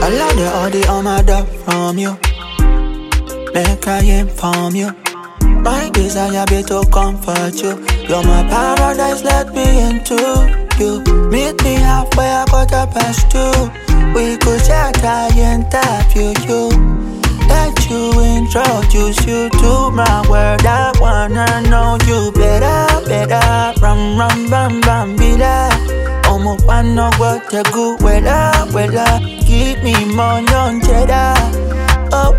I love the armada from you. Make I inform you. My desire be to comfort you. You're my paradise, let me into you. Meet me halfway, I got a past two. We could chat, I interview you. Let you introduce you to my world. I wanna know you better, better. Ram, ram, bam, bam, bila. Omo pano what a good weather, weather. Give me more young cheddar. Oh,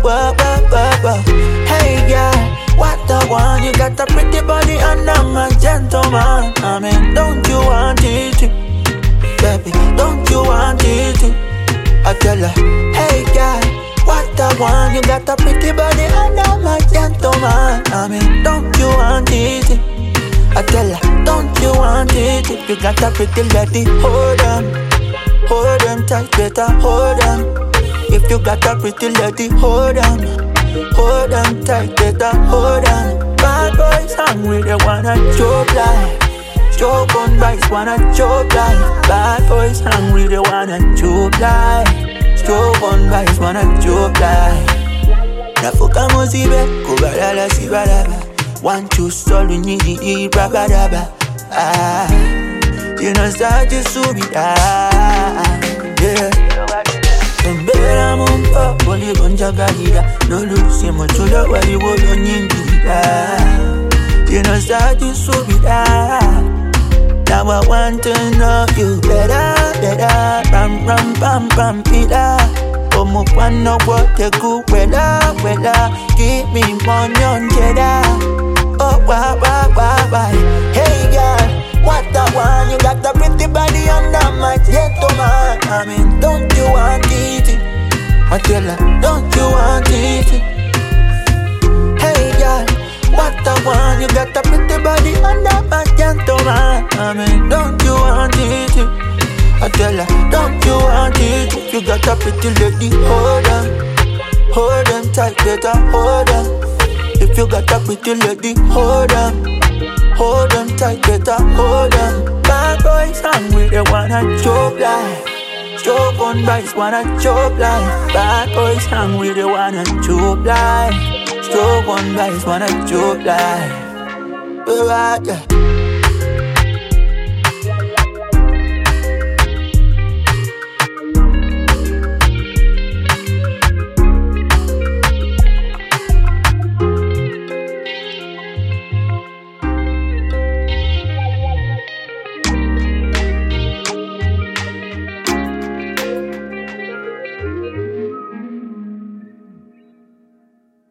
hey girl, what the one? You got a pretty body and I'm a gentleman. I mean, don't you want it to? Baby, don't you want it to? I tell her, hey girl, what the one? You got a pretty body and I'm a gentleman. I mean, don't you want it to? I tell her, don't you want it? If you got a pretty lady, hold on tight, better hold on. If you got a pretty lady, hold on tight, better hold on. Bad boys hungry, they wanna choke like. Choke on bites, wanna choke like. Bad boys hungry, they wanna choke like. Choke on bites, wanna choke like. Nafuka mozibe, kubalala sibalaba. One choose solo nyidi rabadaba. Ah, you know start to subi yeah. Mbera mumpa, boli bonja galida. No lusi mochula wali wolo nyingida. You know start to subi now I want to know you better, better. Ram, ram, bam, bam, pida. Omo pano what a good weather, weather. Give me money on cheddar. Oh, why. Hey girl, what the one? You got a pretty body and I'm a gentleman. I mean, don't you want it? I tell her, don't you want it? Hey girl, what the one? You got a pretty body and I'm a gentleman. I mean, don't you want it? I tell her, don't you want it? If you got a pretty lady, hold on tight, better hold on. If you got a pretty lady, hold on tight, better hold on. Bad boys hungry, they wanna choke like. Choke on bites, wanna choke like. Bad boys hungry, they wanna choke like. Choke on bites, wanna choke like. Yeah.